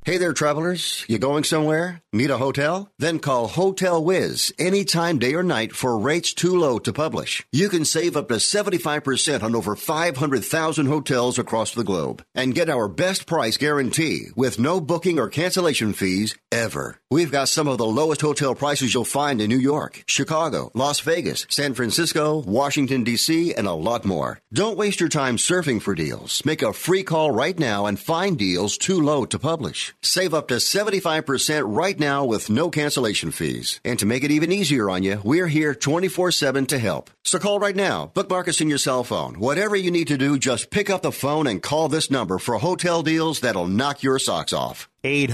Hey there, travelers. You going somewhere? Need a hotel? Then call Hotel Wiz anytime, day or night, for rates too low to publish. You can save up to 75% on over 500,000 hotels across the globe and get our best price guarantee with no booking or cancellation fees ever. We've got some of the lowest hotel prices you'll find in New York, Chicago, Las Vegas, San Francisco, Washington, D.C., and a lot more. Don't waste your time surfing for deals. Make a free call right now and find deals too low to publish. Save up to 75% right now with no cancellation fees. And to make it even easier on you, we're here 24/7 to help. So call right now. Bookmark us in your cell phone. Whatever you need to do, just pick up the phone and call this number for hotel deals that'll knock your socks off.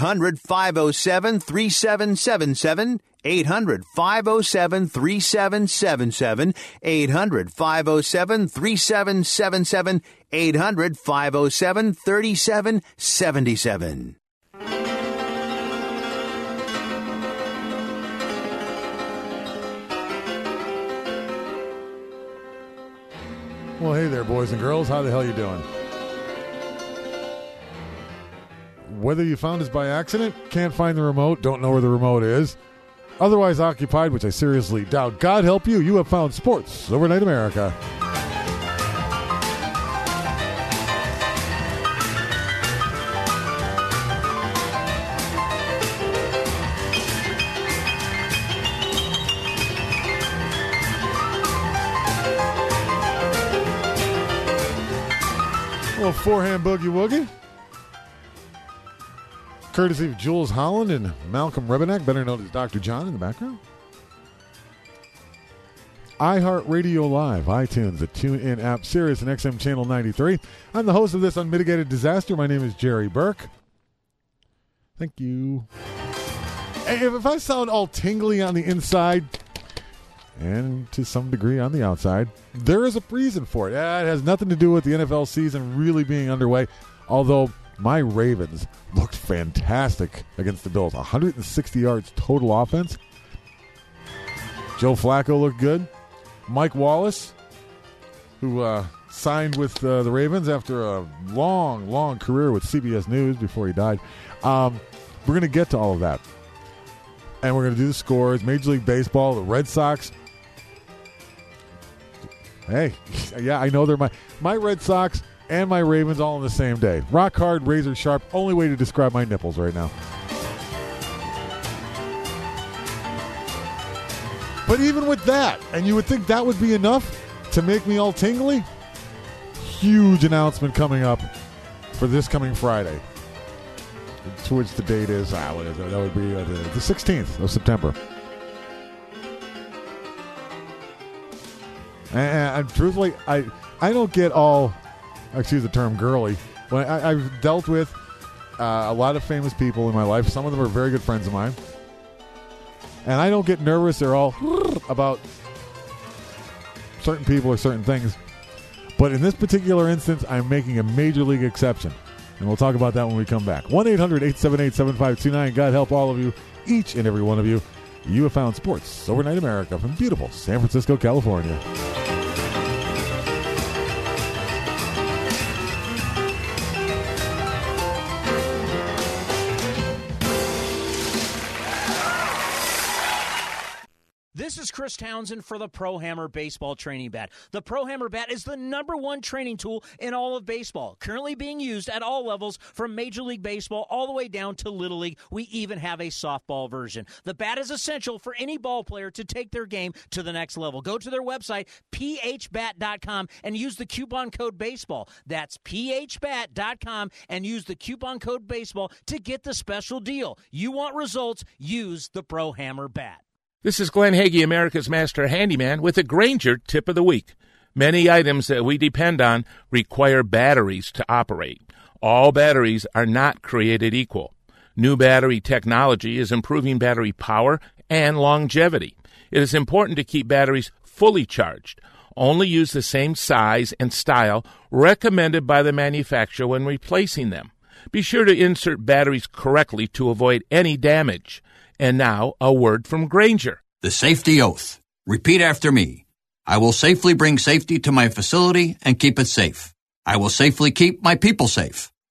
800-507-3777. 800-507-3777. 800-507-3777. 800-507-3777. Well, hey there, boys and girls. How the hell you doing? Whether you found us by accident, can't find the remote, don't know where the remote is, otherwise occupied, which I seriously doubt, God help you, you have found Sports Overnight America. Well, forehand boogie woogie. Courtesy of Jules Holland and Malcolm Rebenak, better known as Dr. John in the background. iHeartRadio Live, iTunes, the TuneIn app, Sirius and XM Channel 93. I'm the host of this unmitigated disaster. My name is Jerry Burke. Thank you. Hey, if I sound all tingly on the inside and to some degree on the outside, there is a reason for it. It has nothing to do with the NFL season really being underway, although my Ravens looked fantastic against the Bills. 160 yards total offense. Joe Flacco looked good. Mike Wallace, who signed with the Ravens after a long, long career with CBS News before he died. We're going to get to all of that. And we're going to do the scores. Major League Baseball, the Red Sox. Hey, yeah, I know they're my Red Sox and my Ravens all on the same day. Rock hard, razor sharp, only way to describe my nipples right now. But even with that, and you would think that would be enough to make me all tingly, huge announcement coming up for this coming Friday, to which the date is, what is it? That would be the 16th of September. And truthfully, I don't get all, excuse the term, girly. When I've dealt with a lot of famous people in my life. Some of them are very good friends of mine. And I don't get nervous or all about certain people or certain things. But in this particular instance, I'm making a major league exception. And we'll talk about that when we come back. 1-800-878-7529. God help all of you, each and every one of you. You have found Sports Overnight America from beautiful San Francisco, California. This is Chris Townsend for the Pro Hammer Baseball Training Bat. The Pro Hammer Bat is the #1 training tool in all of baseball, currently being used at all levels from Major League Baseball all the way down to Little League. We even have a softball version. The bat is essential for any ball player to take their game to the next level. Go to their website, phbat.com, and use the coupon code BASEBALL. That's phbat.com, and use the coupon code BASEBALL to get the special deal. You want results, use the Pro Hammer Bat. This is Glenn Hagee, America's Master Handyman, with a Grainger Tip of the Week. Many items that we depend on require batteries to operate. All batteries are not created equal. New battery technology is improving battery power and longevity. It is important to keep batteries fully charged. Only use the same size and style recommended by the manufacturer when replacing them. Be sure to insert batteries correctly to avoid any damage. And now, a word from Grainger. The safety oath. Repeat after me. I will safely bring safety to my facility and keep it safe. I will safely keep my people safe.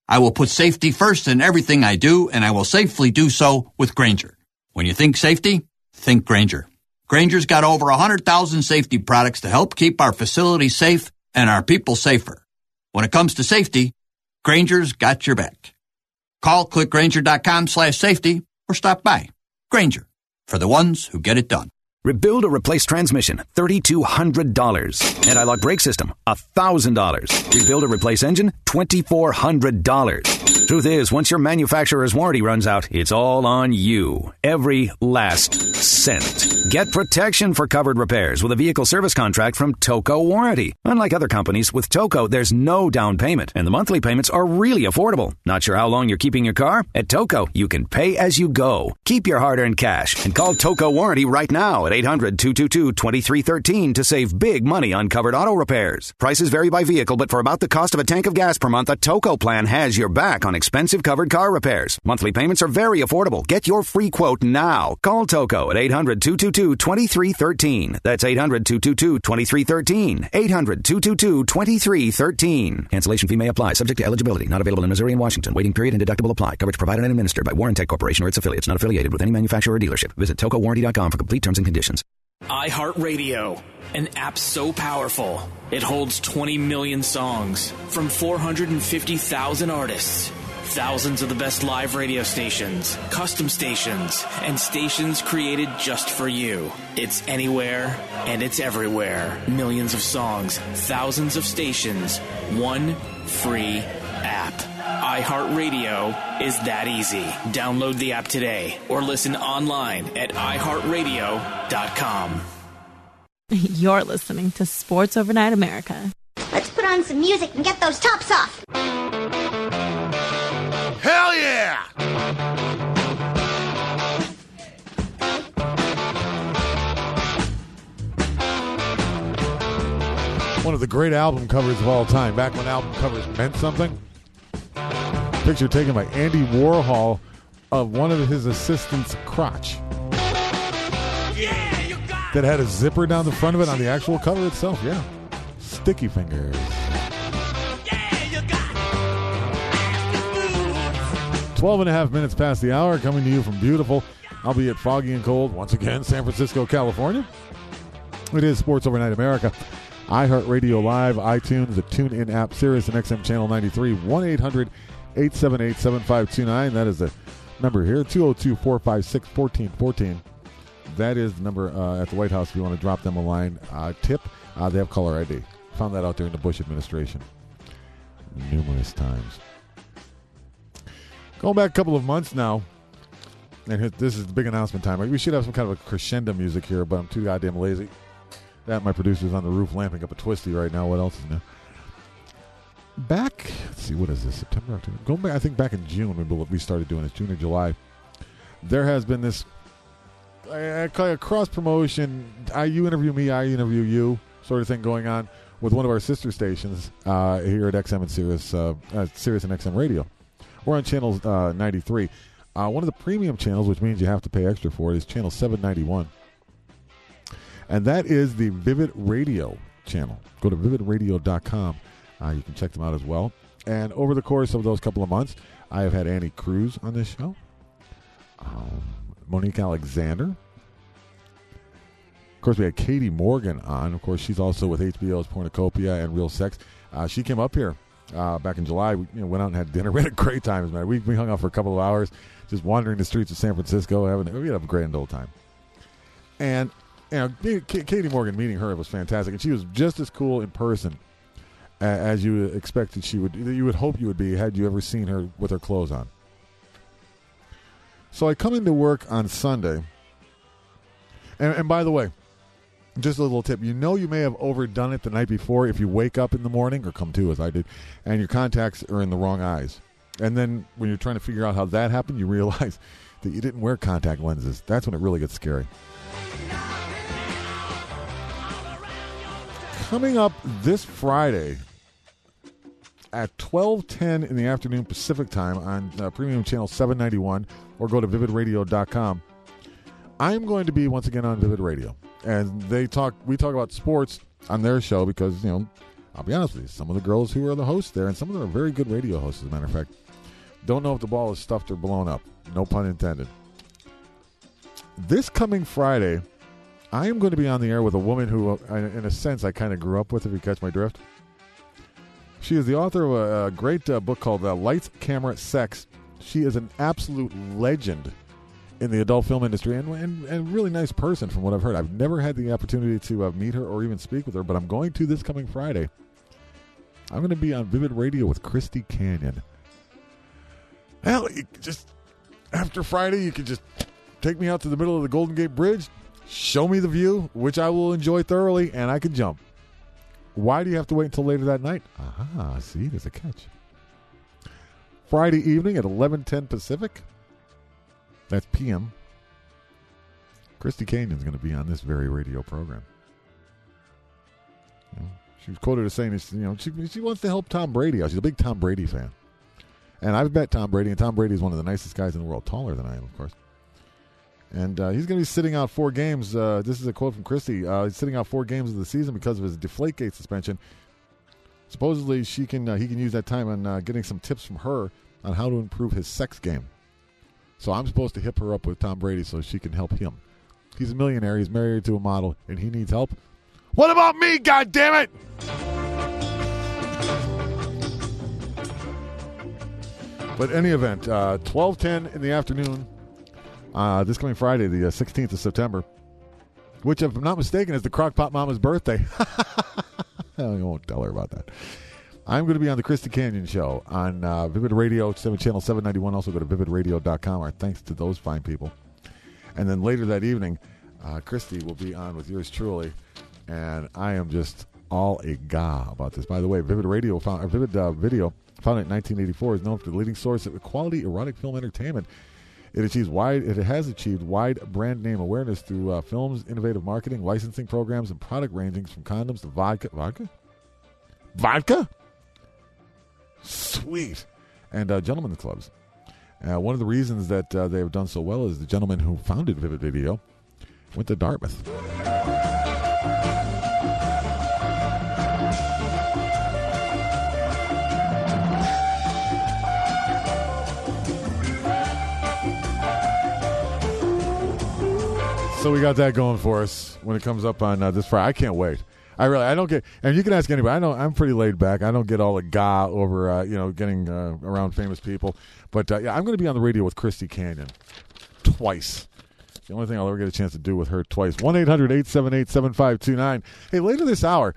I will put safety first in everything I do, and I will safely do so with Grainger. When you think safety, think Grainger. Grainger's got over 100,000 safety products to help keep our facilities safe and our people safer. When it comes to safety, Grainger's got your back. Call clickgrainger.com/safety or stop by. Grainger, for the ones who get it done. Rebuild or replace transmission, $3,200. Anti-lock brake system, $1,000. Rebuild or replace engine, $2,400. Truth is, once your manufacturer's warranty runs out, it's all on you. Every last cent. Get protection for covered repairs with a vehicle service contract from Toco Warranty. Unlike other companies, with Toco, there's no down payment, and the monthly payments are really affordable. Not sure how long you're keeping your car? At Toco, you can pay as you go. Keep your hard-earned cash and call Toco Warranty right now at 800-222-2313 to save big money on covered auto repairs. Prices vary by vehicle, but for about the cost of a tank of gas per month, a Toco plan has your back on expensive covered car repairs. Monthly payments are very affordable. Get your free quote now. Call Toco at 800-222-2313. That's 800-222-2313. 800-222-2313. Cancellation fee may apply. Subject to eligibility. Not available in Missouri and Washington. Waiting period and deductible apply. Coverage provided and administered by Warrantech Corporation or its affiliates. Not affiliated with any manufacturer or dealership. Visit TocoWarranty.com for complete terms and conditions. iHeartRadio, an app so powerful, it holds 20 million songs from 450,000 artists. Thousands of the best live radio stations, custom stations, and stations created just for you. It's anywhere and it's everywhere. Millions of songs, thousands of stations, one free app. iHeartRadio is that easy. Download the app today or listen online at iHeartRadio.com. You're listening to Sports Overnight America. Let's put on some music and get those tops off. Hell yeah! One of the great album covers of all time. Back when album covers meant something. Picture taken by Andy Warhol of one of his assistants' crotch. Yeah, you got that had a zipper down the front of it on the actual cover itself. Yeah. Sticky fingers. 12 and a half minutes past the hour, coming to you from beautiful, albeit foggy and cold, once again, San Francisco, California. It is Sports Overnight America. iHeartRadio Live, iTunes, the TuneIn app, Sirius and XM Channel 93, 1-800-878-7529. That is the number here, 202-456-1414. That is the number at the White House if you want to drop them a line. Tip, they have caller ID. Found that out during the Bush administration numerous times. Going back a couple of months now, and this is the big announcement time. We should have some kind of a crescendo music here, but I'm too goddamn lazy. That, my producer's on the roof lamping up a twisty right now. What else is new? Back, let's see, what is this? September, October? Going back, I think back in June when we started doing this, June or July, there has been this, I call it a cross-promotion, you interview me, I interview you, sort of thing going on with one of our sister stations here at XM and Sirius and XM Radio. We're on channel 93. One of the premium channels, which means you have to pay extra for it, is channel 791. And that is the Vivid Radio channel. Go to vividradio.com. You can check them out as well. And over the course of those couple of months, I have had Annie Cruz on this show. Monique Alexander. Of course, we had Katie Morgan on. Of course, she's also with HBO's Pornocopia and Real Sex. She came up here back in July. We went out and had dinner. We had a great time, man. We hung out for a couple of hours, just wandering the streets of San Francisco. We had a grand old time. And Katie Morgan, meeting her was fantastic, and she was just as cool in person as you expected she would. You would hope you would be had you ever seen her with her clothes on. So I come into work on Sunday, and by the way, just a little tip. You may have overdone it the night before if you wake up in the morning, or come to as I did, and your contacts are in the wrong eyes. And then when you're trying to figure out how that happened, you realize that you didn't wear contact lenses. That's when it really gets scary. Coming up this Friday at 12:10 in the afternoon Pacific time on Premium Channel 791, or go to vividradio.com. I'm going to be once again on Vivid Radio. And we talk about sports on their show because, I'll be honest with you, some of the girls who are the hosts there, and some of them are very good radio hosts, as a matter of fact, Don't know if the ball is stuffed or blown up. No pun intended. This coming Friday, I am going to be on the air with a woman who, in a sense, I kind of grew up with, if you catch my drift. She is the author of a great book called Lights, Camera, Sex. She is an absolute legend in the adult film industry and really nice person from what I've heard. I've never had the opportunity to meet her or even speak with her, but I'm going to this coming Friday. I'm going to be on Vivid Radio with Christy Canyon. Hell, just after Friday, you could just take me out to the middle of the Golden Gate Bridge, show me the view, which I will enjoy thoroughly, and I can jump. Why do you have to wait until later that night? Aha, see, there's a catch. Friday evening at 11:10 Pacific. That's p.m. Christy Canyon's going to be on this very radio program. She was quoted as saying, she wants to help Tom Brady out. She's a big Tom Brady fan. And I've met Tom Brady, and Tom Brady is one of the nicest guys in the world, taller than I am, of course. And he's going to be sitting out 4 games. This is a quote from Christy. He's sitting out 4 games of the season because of his Deflategate suspension. Supposedly, he can use that time on getting some tips from her on how to improve his sex game. So I'm supposed to hip her up with Tom Brady so she can help him. He's a millionaire. He's married to a model, and he needs help. What about me, goddammit? But any event, 12:10 in the afternoon, this coming Friday, the 16th of September, which, if I'm not mistaken, is the Crockpot Mama's birthday. I won't tell her about that. I'm going to be on the Christy Canyon Show on Vivid Radio, channel 791. Also go to vividradio.com. Our thanks to those fine people. And then later that evening, Christy will be on with yours truly. And I am just all agog about this. By the way, Vivid Video, founded in 1984, is known for the leading source of quality erotic film entertainment. It has achieved wide brand name awareness through films, innovative marketing, licensing programs, and product rangings from condoms to vodka? Sweet. And gentlemen's clubs. One of the reasons that they have done so well is the gentleman who founded Vivid Video went to Dartmouth. So we got that going for us when it comes up on this Friday. I can't wait. I don't get, and you can ask anybody. I'm pretty laid back. I don't get all the ga over, getting around famous people. But I'm going to be on the radio with Christy Canyon twice. The only thing I'll ever get a chance to do with her twice. 1-800-878-7529. Hey, later this hour,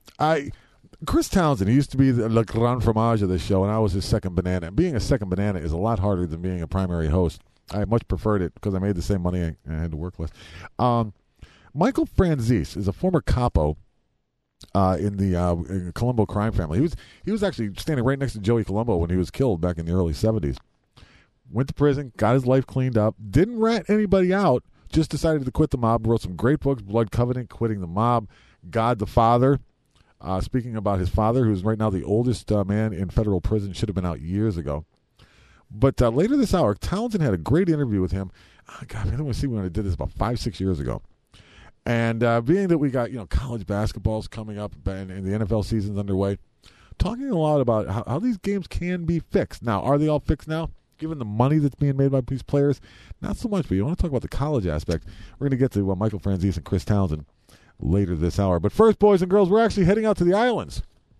Chris Townsend, he used to be the Le Grand Fromage of this show, and I was his second banana. And being a second banana is a lot harder than being a primary host. I much preferred it because I made the same money and I had to work less. Michael Franzese is a former capo in the Colombo crime family. He was actually standing right next to Joey Colombo when he was killed back in the early 70s. Went to prison, got his life cleaned up, didn't rat anybody out, just decided to quit the mob, wrote some great books, Blood Covenant, Quitting the Mob, God the Father. Speaking about his father, who's right now the oldest man in federal prison, should have been out years ago. But later this hour, Townsend had a great interview with him. God, I don't want to see when I did this about 5-6 years ago. And being that we got college basketballs coming up and the NFL season's underway, talking a lot about how these games can be fixed. Now, are they all fixed now? Given the money that's being made by these players, not so much. But you want to talk about the college aspect. We're going to get to Michael Franzese and Chris Townsend later this hour. But first, boys and girls, we're actually heading out to the islands.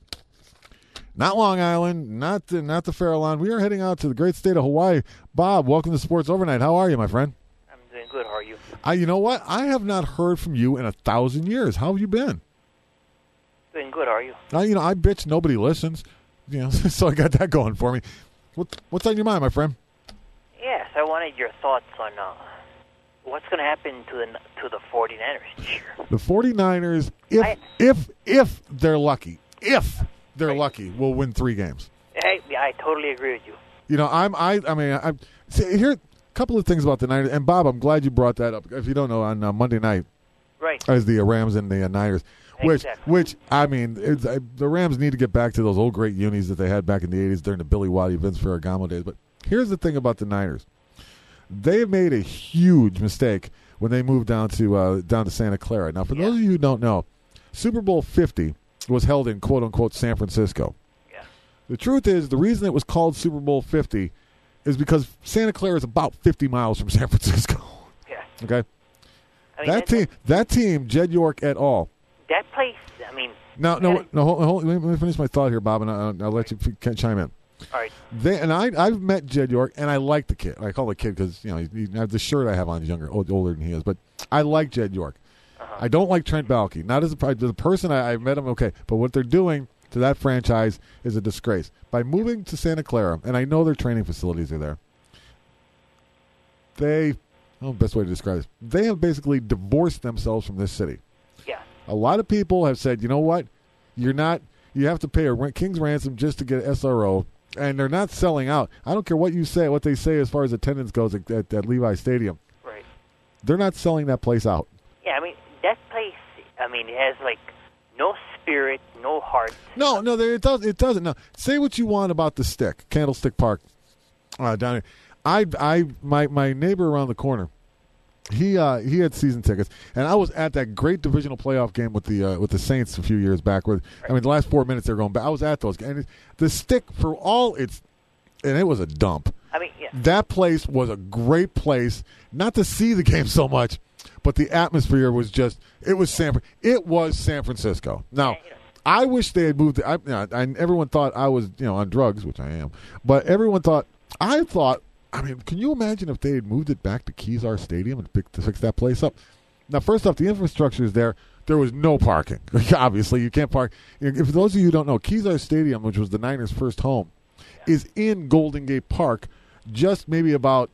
Not Long Island, not the Faroe Island. We are heading out to the great state of Hawaii. Bob, welcome to Sports Overnight. How are you, my friend? I'm doing good. How are you? You know what? I have not heard from you in 1,000 years. How have you been? Doing good. How are you? I bitch. Nobody listens. So I got that going for me. What's on your mind, my friend? Yes, I wanted your thoughts on what's going to happen to the 49ers this year. The 49ers, if they're lucky, lucky, will win 3 games. Hey, I totally agree with you. Here a couple of things about the Niners. And Bob, I'm glad you brought that up. If you don't know, on Monday night, right, as the Rams and the Niners, exactly. The Rams need to get back to those old great unis that they had back in the 80s during the Billy Waddy, Vince Ferragamo days. But here's the thing about the Niners. They made a huge mistake when they moved down to Santa Clara. Now, for those of you who don't know, Super Bowl 50 was held in quote-unquote San Francisco. Yeah. The truth is, the reason it was called Super Bowl 50 is because Santa Clara is about 50 miles from San Francisco. Yeah. Okay? I mean, That team, Jed York et al. That place, I mean... No, hold, let me finish my thought here, Bob, and I'll let you chime in. All right. I've met Jed York, and I like the kid. I call the kid because, the shirt I have on is older than he is. But I like Jed York. Uh-huh. I don't like Trent Baalke. Not as the person I met him, okay. But what they're doing to that franchise is a disgrace. By moving to Santa Clara, and I know their training facilities are there, best way to describe this, they have basically divorced themselves from this city. Yeah. A lot of people have said, you know what, you have to pay a king's ransom just to get SRO, and they're not selling out. I don't care what they say as far as attendance goes at Levi Stadium. Right. They're not selling that place out. Yeah, I mean, that place, it has, no spirit, no heart. No, it doesn't. No, say what you want about the stick, Candlestick Park, down here. My neighbor around the corner, he had season tickets, and I was at that great divisional playoff game with the Saints a few years back. The last 4 minutes they're going back. I was at those, and the stick for all and it was a dump. Yeah. That place was a great place, not to see the game so much, but the atmosphere was it was San Francisco. Now, I wish they had moved. Everyone thought I was on drugs, which I am, but I thought. Can you imagine if they had moved it back to Kezar Stadium and fix that place up? Now, first off, the infrastructure is there. There was no parking. Obviously, you can't park. If those of you who don't know, Kezar Stadium, which was the Niners' first home, is in Golden Gate Park, just maybe about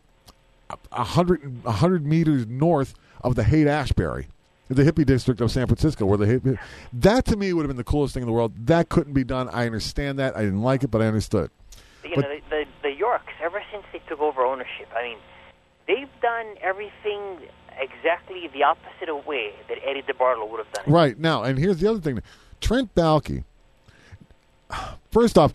100 meters north of the Haight-Ashbury, the hippie district of San Francisco. That, to me, would have been the coolest thing in the world. That couldn't be done. I understand that. I didn't like it, but I understood. The Yorks, ever since they took over ownership, they've done everything exactly the opposite of way that Eddie DeBartolo would have done. Right. Now, and here's the other thing. Trent Baalke, first off,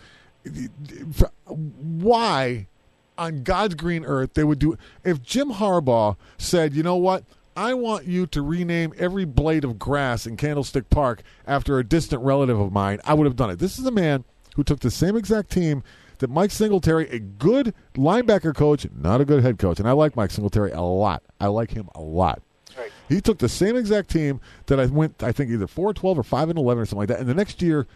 why on God's green earth they would do if Jim Harbaugh said, you know what, I want you to rename every blade of grass in Candlestick Park after a distant relative of mine, I would have done it. This is a man who took the same exact team that Mike Singletary, a good linebacker coach, not a good head coach, and I like Mike Singletary a lot. I like him a lot. Right. He took the same exact team that I think either 4-12 or 5-11 or something like that, and the next year,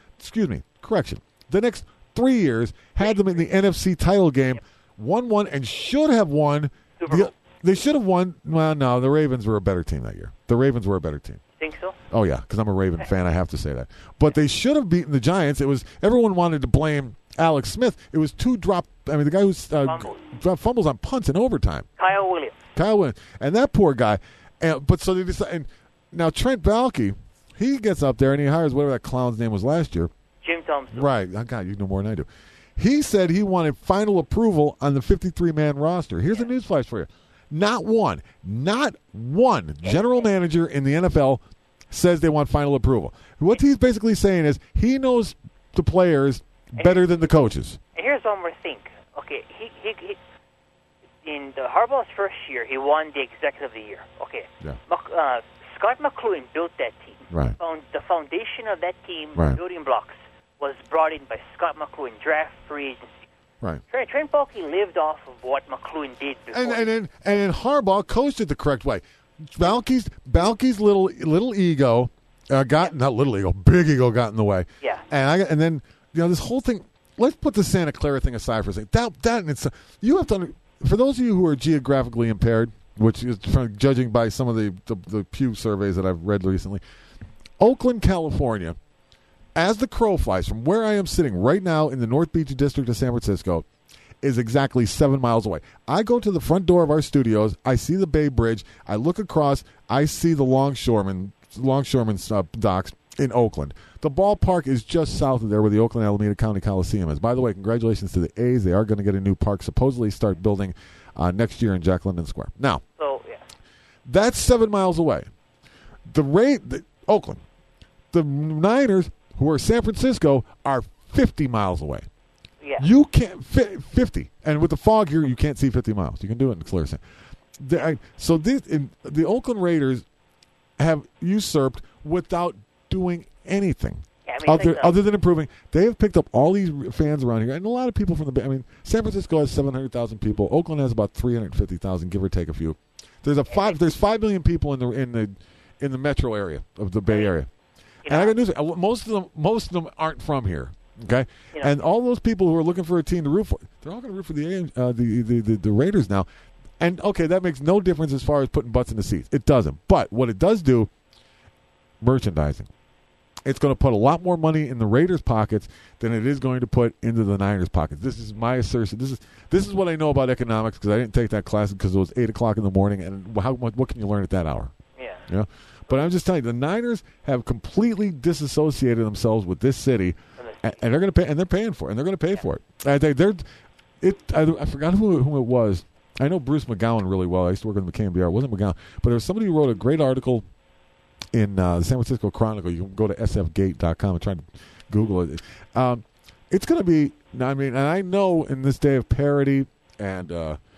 the next 3 years had them in the NFC title game, won one, and should have won. They should have won. Well, no, the Ravens were a better team that year. The Ravens were a better team. Think so? Oh, yeah, because I'm a Raven fan. I have to say that. But they should have beaten the Giants. Everyone wanted to blame Alex Smith. It was the guy who dropped fumbles on punts in overtime. Kyle Williams. And that poor guy. So they decided. And now Trent Baalke, he gets up there and he hires whatever that clown's name was last year. Jim Thompson. Right. Oh, God, you know more than I do. He said he wanted final approval on the 53-man roster. Here's a newsflash for you. Not one general manager in the NFL says they want final approval. What he's basically saying is he knows the players better than the coaches. And here's one more thing. Okay, he in the Harbaugh's first year, he won the Executive of the Year. Okay. Yeah. Scott McCloughan built that team. Right. The foundation of that team, right, building blocks, was brought in by Scott McCloughan, draft, free agency. Right. Trent Baalke lived off of what McCloughan did before. And then Harbaugh coached it the correct way. Baalke's little ego big ego got in the way. Yeah. And then this whole thing. Let's put the Santa Clara thing aside for a second. You have to. For those of you who are geographically impaired, which is judging by some of the Pew surveys that I've read recently, Oakland, California, as the crow flies from where I am sitting right now in the North Beach district of San Francisco, is exactly 7 miles away. I go to the front door of our studios. I see the Bay Bridge. I look across. I see the Longshoremen's docks in Oakland. The ballpark is just south of there where the Oakland Alameda County Coliseum is. By the way, congratulations to the A's. They are going to get a new park, supposedly start building next year in Jack London Square. Now, that's 7 miles away. Oakland. The Niners, who are San Francisco, are 50 miles away. Yeah. You can't 50, and with the fog here, you can't see 50 miles. You can do it in clear sand. So the Oakland Raiders have usurped without doing anything. Yeah, Other than improving, they have picked up all these fans around here, and a lot of people from the Bay. I mean, San Francisco has 700,000 people. Oakland has about 350,000, give or take a few. There's 5 million people in the metro area of the Bay Area. And I got news. Most of them aren't from here. Okay, and all those people who are looking for a team to root for, they're all going to root for the Raiders now. And okay, that makes no difference as far as putting butts in the seats. It doesn't. But what it does do, merchandising. It's going to put a lot more money in the Raiders' pockets than it is going to put into the Niners' pockets. This is my assertion. This is what I know about economics because I didn't take that class because it was 8 o'clock in the morning. And what can you learn at that hour? Yeah. You know? But I'm just telling you, the Niners have completely disassociated themselves with this city, and they're going to pay, and they're paying for it, and they're going to pay for it. I forgot who it was. I know Bruce McGowan really well. I used to work with McCain BR. It wasn't McGowan, but there was somebody who wrote a great article in the San Francisco Chronicle. You can go to sfgate.com and try to Google it. It's going to be. I mean, and I know in this day of parity and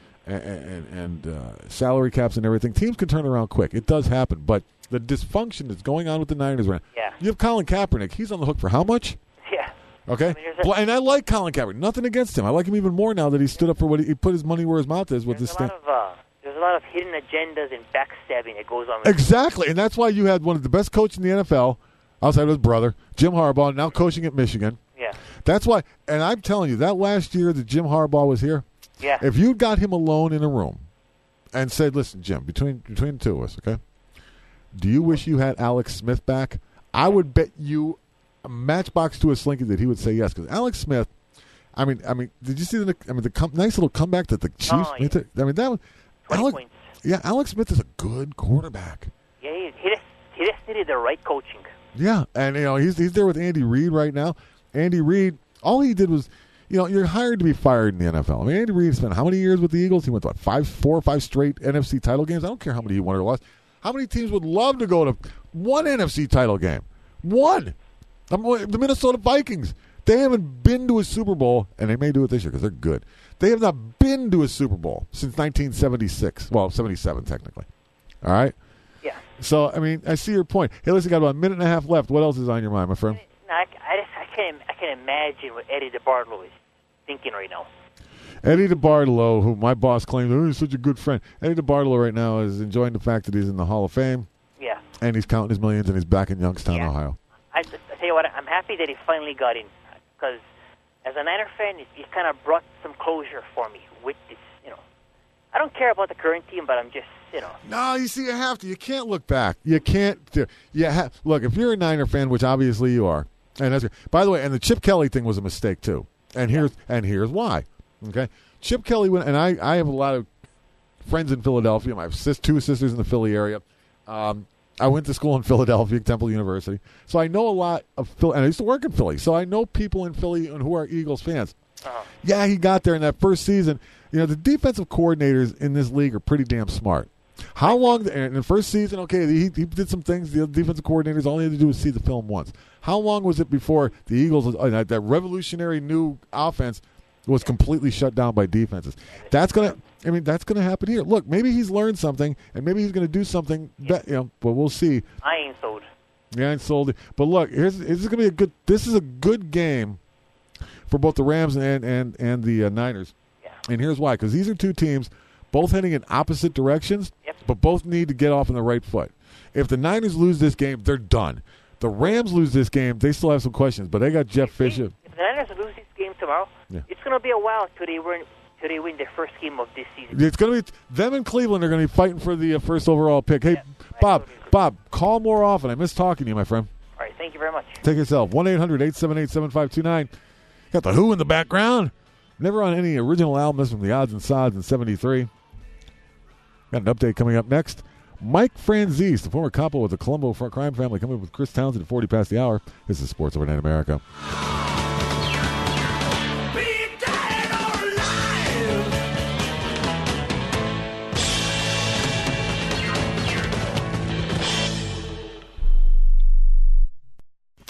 salary caps and everything, teams can turn around quick. It does happen, but the dysfunction that's going on with the Niners right now. Yeah. You have Colin Kaepernick. He's on the hook for how much? Yeah. Okay. I mean, and I like Colin Kaepernick. Nothing against him. I like him even more now that he stood up for what he put his money where his mouth is with this thing. There's a lot of hidden agendas and backstabbing that goes on. Exactly, and that's why you had one of the best coaches in the NFL, outside of his brother, Jim Harbaugh, now coaching at Michigan. Yeah. That's why, and I'm telling you, that last year that Jim Harbaugh was here, if you got him alone in a room and said, listen, Jim, between the two of us, okay, do you wish you had Alex Smith back? I would bet you a matchbox to a slinky that he would say yes, because Alex Smith, I mean, did you see the nice little comeback that the Chiefs made? I mean, that was 20 points. Yeah, Alex Smith is a good quarterback. Yeah, he just needed the right coaching. Yeah, and he's there with Andy Reid right now. Andy Reid, all he did was, you're hired to be fired in the NFL. I mean, Andy Reid spent how many years with the Eagles? He went to 4 or 5 straight NFC title games. I don't care how many he won or lost. How many teams would love to go to one NFC title game? One. The Minnesota Vikings. They haven't been to a Super Bowl, and they may do it this year because they're good. They have not been to a Super Bowl since 1976. Well, 77 technically. All right? Yeah. So, I mean, I see your point. Hey, listen, got about a minute and a half left. What else is on your mind, my friend? No, I can't imagine what Eddie DeBartolo is thinking right now. Eddie DeBartolo, who my boss claims, he's such a good friend. Eddie DeBartolo right now is enjoying the fact that he's in the Hall of Fame. Yeah. And he's counting his millions, and he's back in Youngstown, Ohio. I tell you what, I'm happy that he finally got in, because as a Niner fan, he's kind of brought some closure for me with this, I don't care about the current team, but I'm just, No, you see, you have to. You can't look back. You can't. Look, if you're a Niner fan, which obviously you are, and that's, by the way, and the Chip Kelly thing was a mistake too. And here's why. Okay, Chip Kelly went, and I have a lot of friends in Philadelphia. I have 2 sisters in the Philly area. I went to school in Philadelphia, Temple University, so I know a lot of Philly, and I used to work in Philly, so I know people in Philly who are Eagles fans. Yeah, he got there in that first season. The defensive coordinators in this league are pretty damn smart. How long in the first season? Okay, he did some things. The defensive coordinators, all he had to do was see the film once. How long was it before the Eagles, that revolutionary new offense, was completely shut down by defenses? That's gonna happen here. Look, maybe he's learned something, and maybe he's gonna do something. But we'll see. I ain't sold. Yeah, I ain't sold it. But look, this is gonna be This is a good game for both the Rams and the Niners. Yeah. And here's why: because these are two teams, both heading in opposite directions, but both need to get off on the right foot. If the Niners lose this game, they're done. The Rams lose this game, they still have some questions, but they got Jeff Fisher. If the Niners lose this game tomorrow, it's going to be a while till they win their first game of this season. It's going to be them and Cleveland are going to be fighting for the first overall pick. Hey, Bob, call more often. I miss talking to you, my friend. All right, thank you very much. Take yourself. 1-800-878-7529. Got the Who in the background. Never on any original albums from the Odds and Sods in 73. Got an update coming up next. Mike Franzese, the former capo with the Colombo crime family, coming up with Chris Townsend at 40 past the hour. This is Sports Overnight America.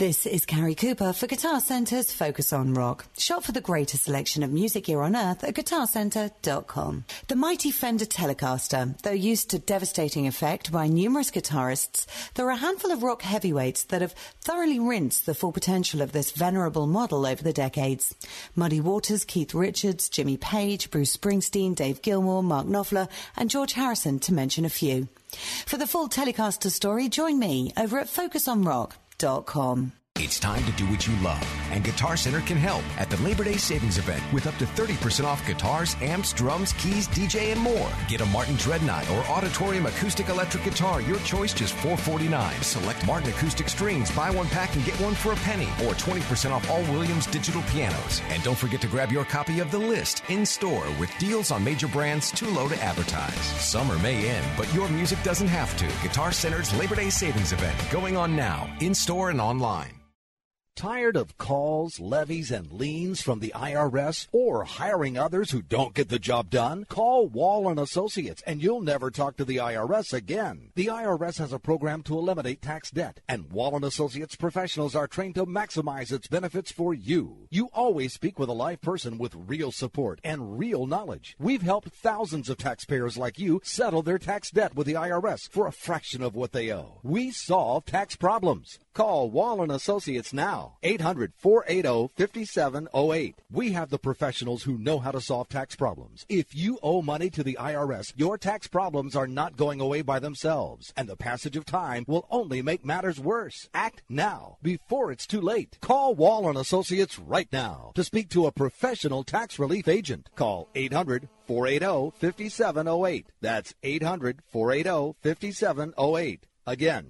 This is Carrie Cooper for Guitar Center's Focus on Rock. Shop for the greatest selection of music gear on earth at guitarcenter.com. The mighty Fender Telecaster, though used to devastating effect by numerous guitarists, there are a handful of rock heavyweights that have thoroughly rinsed the full potential of this venerable model over the decades. Muddy Waters, Keith Richards, Jimmy Page, Bruce Springsteen, Dave Gilmour, Mark Knopfler, and George Harrison, to mention a few. For the full Telecaster story, join me over at FocusOnRock.com. It's time to do what you love, and Guitar Center can help at the Labor Day Savings Event with up to 30% off guitars, amps, drums, keys, DJ, and more. Get a Martin Dreadnought or Auditorium Acoustic Electric Guitar, your choice, just $449. Select Martin Acoustic Strings, buy one pack and get one for a penny, or 20% off all Williams digital pianos. And don't forget to grab your copy of The List in store with deals on major brands too low to advertise. Summer may end, but your music doesn't have to. Guitar Center's Labor Day Savings Event going on now, in store and online. Tired of calls, levies, and liens from the IRS or hiring others who don't get the job done? Call Wall & Associates and you'll never talk to the IRS again. The IRS has a program to eliminate tax debt, and Wall & Associates professionals are trained to maximize its benefits for you. You always speak with a live person with real support and real knowledge. We've helped thousands of taxpayers like you settle their tax debt with the IRS for a fraction of what they owe. We solve tax problems. Call Wall & Associates now, 800-480-5708. We have the professionals who know how to solve tax problems. If you owe money to the IRS, your tax problems are not going away by themselves, and the passage of time will only make matters worse. Act now, before it's too late. Call Wall & Associates right now to speak to a professional tax relief agent. Call 800-480-5708. That's 800-480-5708. Again,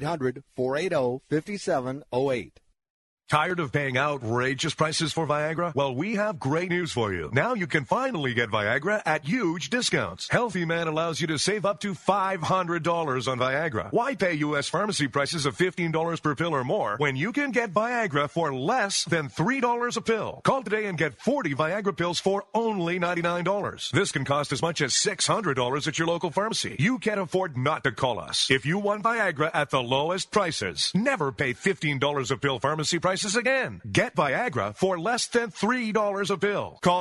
800-480-5708. Tired of paying outrageous prices for Viagra? Well, we have great news for you. Now you can finally get Viagra at huge discounts. Healthy Man allows you to save up to $500 on Viagra. Why pay U.S. pharmacy prices of $15 per pill or more when you can get Viagra for less than $3 a pill? Call today and get 40 Viagra pills for only $99. This can cost as much as $600 at your local pharmacy. You can't afford not to call us. If you want Viagra at the lowest prices, never pay $15 a pill pharmacy prices again. Get Viagra for less than $3 a pill. Call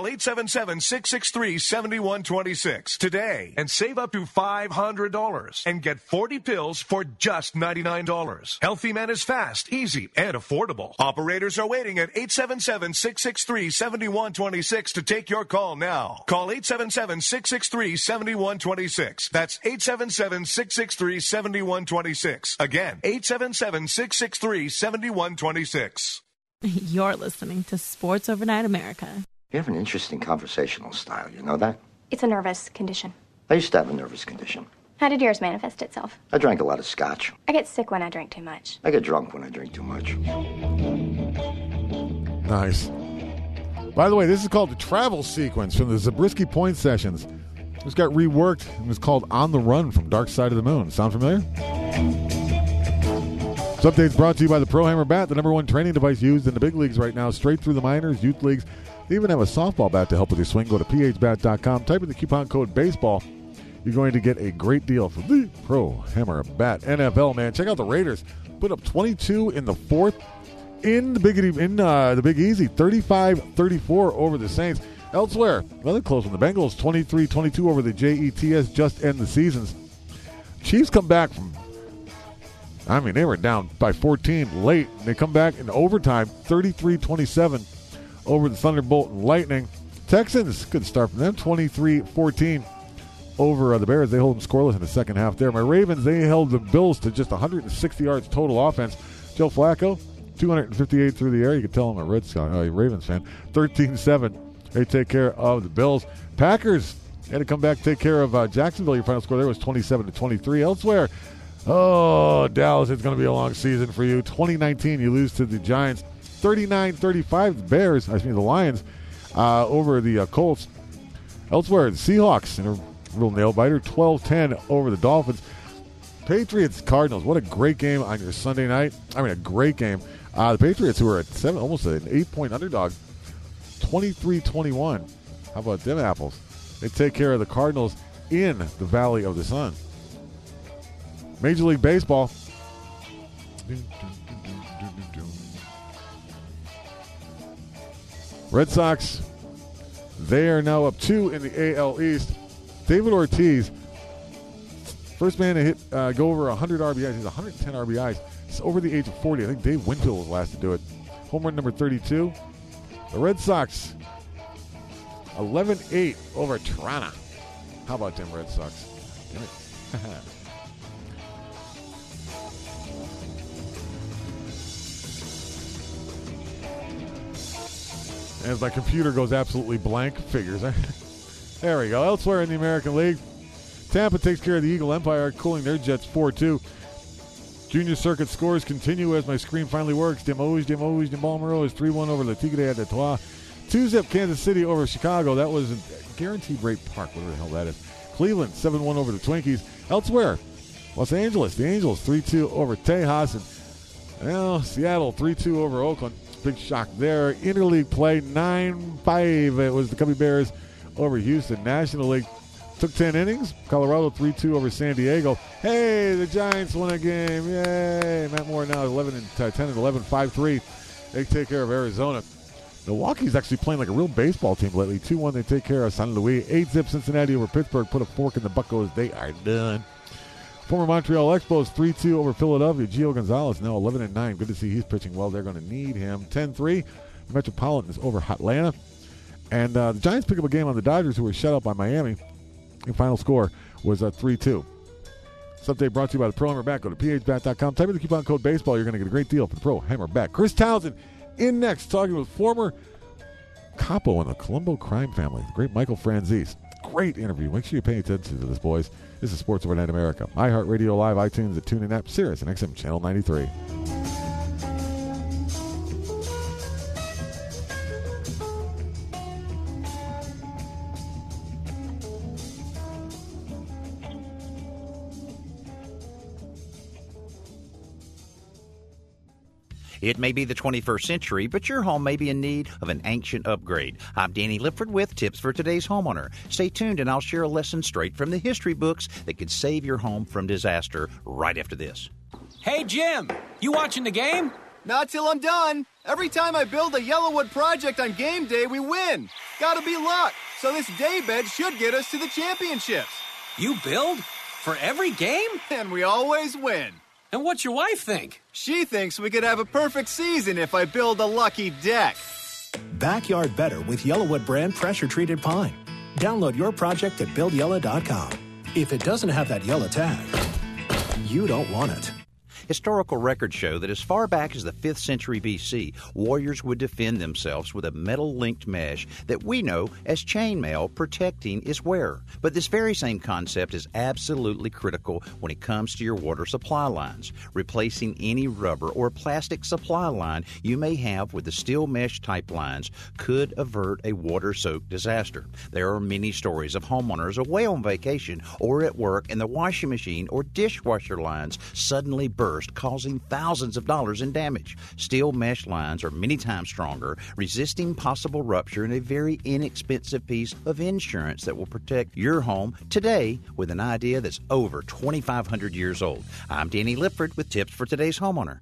877-663-7126 today and save up to $500 and get 40 pills for just $99. Healthy Man is fast, easy, and affordable. Operators are waiting at 877-663-7126 to take your call now. Call 877-663-7126. That's 877-663-7126. Again, 877-663-7126. You're listening to Sports Overnight America. You have an interesting conversational style, you know that? It's a nervous condition. I used to have a nervous condition. How did yours manifest itself? I drank a lot of scotch. I get sick when I drink too much. I get drunk when I drink too much. Nice. By the way, this is called the travel sequence from the Zabriskie Point Sessions. It just got reworked and was called On the Run from Dark Side of the Moon. Sound familiar? This update's brought to you by the Pro Hammer Bat, the #1 training device used in the big leagues right now, straight through the minors, youth leagues. They even have a softball bat to help with your swing. Go to phbat.com, type in the coupon code BASEBALL. You're going to get a great deal from the Pro Hammer Bat. NFL, man, check out the Raiders. Put up 22 in the fourth in the Big Easy, 35-34 over the Saints. Elsewhere, another close one. The Bengals, 23-22 over the Jets, just end the seasons. Chiefs come back from, they were down by 14 late. They come back in overtime, 33-27 over the Thunderbolt and Lightning. Texans, good start from them, 23-14 over the Bears. They hold them scoreless in the second half there. My Ravens, they held the Bills to just 160 yards total offense. Joe Flacco, 258 through the air. You can tell I'm a Ravens fan. 13-7. They take care of the Bills. Packers had to come back, take care of Jacksonville. Your final score there was 27-23. Elsewhere, Dallas, it's going to be a long season for you. 2019, you lose to the Giants. 39-35, the Lions, over the Colts. Elsewhere, the Seahawks, in a real nail-biter, 12-10 over the Dolphins. Patriots, Cardinals, what a great game on your Sunday night. A great game. The Patriots, who are at almost an 8-point underdog, 23-21. How about them apples? They take care of the Cardinals in the Valley of the Sun. Major League Baseball. Red Sox, they are now up 2 in the AL East. David Ortiz, first man to hit go over 100 RBIs. He's 110 RBIs. He's over the age of 40. I think Dave Winfield was last to do it. Home run number 32. The Red Sox, 11-8 over Toronto. How about them Red Sox? Damn it. As my computer goes absolutely blank, figures. There we go. Elsewhere in the American League, Tampa takes care of the Eagle Empire, cooling their Jets 4-2. Junior circuit scores continue as my screen finally works. Demolge de Balmero is 3-1 over Le Tigre de Troyes. 2-zip Kansas City over Chicago. That was a Guaranteed Rate Park, whatever the hell that is. Cleveland 7-1 over the Twinkies. Elsewhere, Los Angeles, the Angels 3-2 over Tejas. And Seattle 3-2 over Oakland. Big shock there. Interleague play 9-5. It was the Cubby Bears over Houston. National League took 10 innings. Colorado 3-2 over San Diego. Hey, the Giants won a game. Yay. Matt Moore now 10-11, 5-3. They take care of Arizona. Milwaukee's actually playing like a real baseball team lately. 2-1, they take care of San Luis. 8-zip Cincinnati over Pittsburgh. Put a fork in the Buccos. They are done. Former Montreal Expos 3-2 over Philadelphia. Gio Gonzalez now 11-9. Good to see he's pitching well. They're going to need him. 10-3. Metropolitans over Atlanta. And the Giants pick up a game on the Dodgers, who were shut out by Miami. The final score was 3-2. This update brought to you by the Pro Hammer Bat. Go to phbat.com. Type in the coupon code baseball. You're going to get a great deal for the Pro Hammer Bat. Chris Townsend in next, talking with former capo in the Colombo crime family, the great Michael Franzese. Great interview. Make sure you pay attention to this, boys. This is Sports Overnight America. iHeartRadio Live, iTunes, the TuneIn app, Sirius, and XM Channel 93. It may be the 21st century, but your home may be in need of an ancient upgrade. I'm Danny Lipford with Tips for Today's Homeowner. Stay tuned and I'll share a lesson straight from the history books that could save your home from disaster right after this. Hey, Jim, you watching the game? Not till I'm done. Every time I build a Yellowwood project on game day, we win. Gotta be luck. So this daybed should get us to the championships. You build? For every game? And we always win. And what's your wife think? She thinks we could have a perfect season if I build a lucky deck. Backyard better with Yellowwood brand pressure-treated pine. Download your project at BuildYellow.com. If it doesn't have that yellow tag, you don't want it. Historical records show that as far back as the 5th century BC, warriors would defend themselves with a metal-linked mesh that we know as chainmail protecting its wearer. But this very same concept is absolutely critical when it comes to your water supply lines. Replacing any rubber or plastic supply line you may have with the steel mesh type lines could avert a water-soaked disaster. There are many stories of homeowners away on vacation or at work and the washing machine or dishwasher lines suddenly burst, causing thousands of dollars in damage. Steel mesh lines are many times stronger, resisting possible rupture, and a very inexpensive piece of insurance that will protect your home today with an idea that's over 2,500 years old. I'm Danny Lipford with Tips for Today's Homeowner.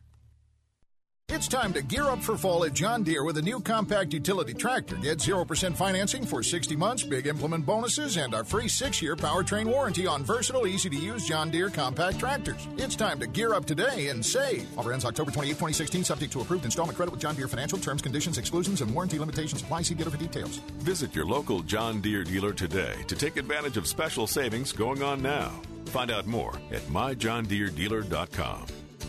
It's time to gear up for fall at John Deere with a new compact utility tractor. Get 0% financing for 60 months, big implement bonuses, and our free 6-year powertrain warranty on versatile, easy-to-use John Deere compact tractors. It's time to gear up today and save. Offer ends October 28, 2016, subject to approved installment credit with John Deere Financial. Terms, conditions, exclusions, and warranty limitations apply. See dealer for details. Visit your local John Deere dealer today to take advantage of special savings going on now. Find out more at myjohndeeredealer.com.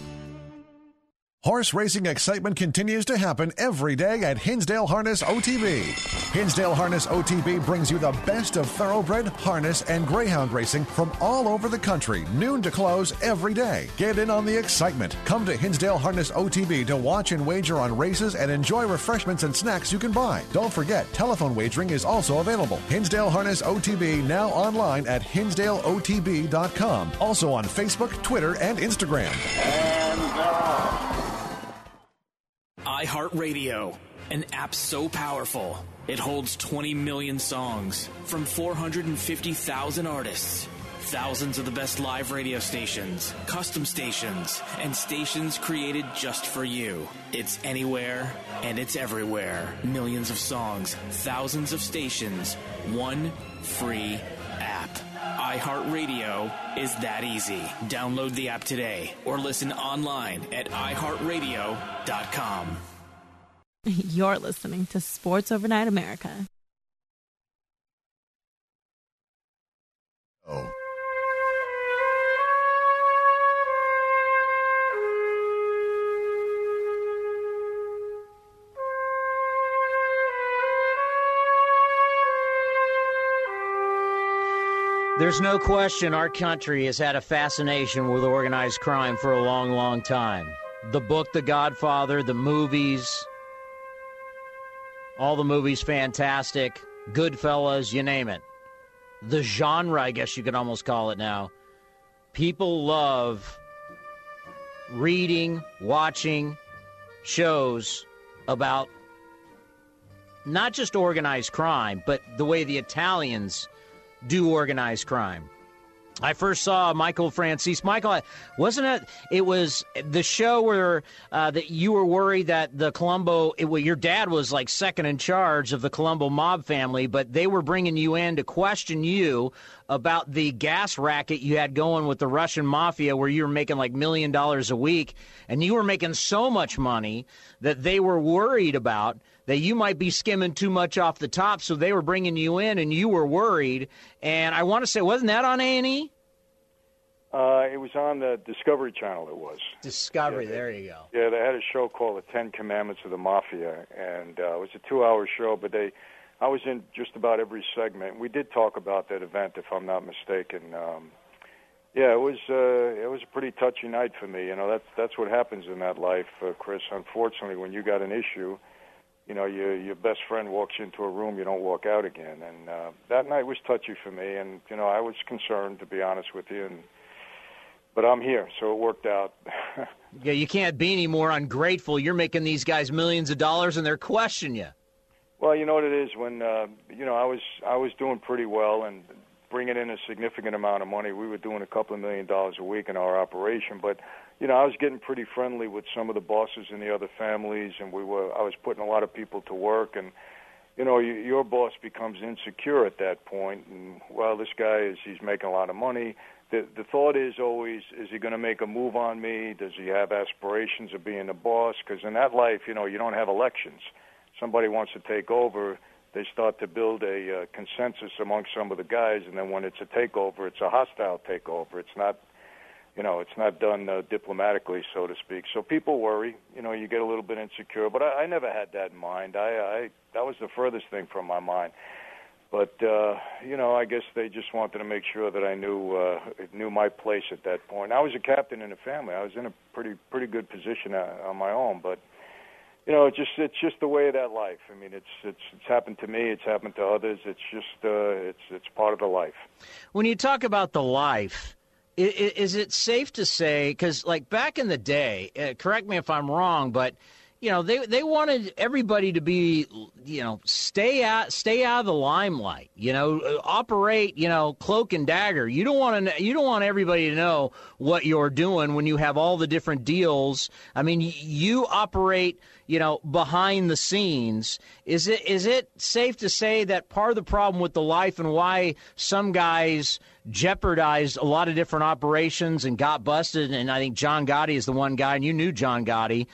Horse racing excitement continues to happen every day at Hinsdale Harness OTB. Hinsdale Harness OTB brings you the best of thoroughbred, harness, and greyhound racing from all over the country, noon to close every day. Get in on the excitement. Come to Hinsdale Harness OTB to watch and wager on races and enjoy refreshments and snacks you can buy. Don't forget, telephone wagering is also available. Hinsdale Harness OTB now online at hinsdaleotb.com. Also on Facebook, Twitter, and Instagram. iHeartRadio, an app so powerful, it holds 20 million songs from 450,000 artists, Thousands of the best live radio stations, custom stations, and stations created just for you. It's anywhere and it's everywhere. Millions of songs, thousands of stations, one free app. iHeartRadio is that easy. Download the app today or listen online at iHeartRadio.com. You're listening to Sports Overnight America. Oh. There's no question our country has had a fascination with organized crime for a long, long time. The book, The Godfather, the movies, all the movies fantastic, Goodfellas, you name it. The genre, I guess you could almost call it now. People love reading, watching shows about not just organized crime, but the way the Italians do organized crime. I first saw Michael Franzese. Michael, wasn't it? It was the show where that you were worried that the Colombo. Your dad was like second in charge of the Colombo mob family, but they were bringing you in to question you about the gas racket you had going with the Russian mafia, where you were making like $1 million a week, and you were making so much money that they were worried about that you might be skimming too much off the top, so they were bringing you in, and you were worried. And I want to say, wasn't that on A&E? It was on the Discovery Channel, it was. Discovery, there you go. Yeah, they had a show called The 10 Commandments of the Mafia, and it was a 2-hour show, but I was in just about every segment. We did talk about that event, if I'm not mistaken. Yeah, it was a pretty touchy night for me. You know, that's what happens in that life, Chris. Unfortunately, when you got an issue, you know, your best friend walks into a room, you don't walk out again. And that night was touchy for me, and, you know, I was concerned, to be honest with you. But I'm here, so it worked out. Yeah, you can't be any more ungrateful. You're making these guys millions of dollars, and they're questioning you. Well, you know what it is, when, you know, I was doing pretty well and bringing in a significant amount of money. We were doing a couple of $1 million a week in our operation, but you know, I was getting pretty friendly with some of the bosses in the other families, and I was putting a lot of people to work, and you know, your boss becomes insecure at that point, and well, this guy he's making a lot of money. The thought is always, is he going to make a move on me? Does he have aspirations of being the boss? Because in that life, you know, you don't have elections. Somebody wants to take over, they start to build a consensus among some of the guys, and then when it's a takeover, it's a hostile takeover. It's not, you know, it's not done diplomatically, so to speak. So people worry. You know, you get a little bit insecure. But I never had that in mind. That was the furthest thing from my mind. But you know, I guess they just wanted to make sure that I knew my place at that point. I was a captain in the family. I was in a pretty good position on my own. But you know, it's just the way of that life. I mean, it's happened to me. It's happened to others. It's just it's part of the life. When you talk about the life, is it safe to say, because like back in the day, correct me if I'm wrong, but you know, they wanted everybody to be, you know, stay out of the limelight, you know, operate, you know, cloak and dagger. You don't want everybody to know what you're doing when you have all the different deals. I mean, you operate, you know, behind the scenes. Is it safe to say that part of the problem with the life and why some guys jeopardized a lot of different operations and got busted, and I think John Gotti is the one guy, and you knew John Gotti,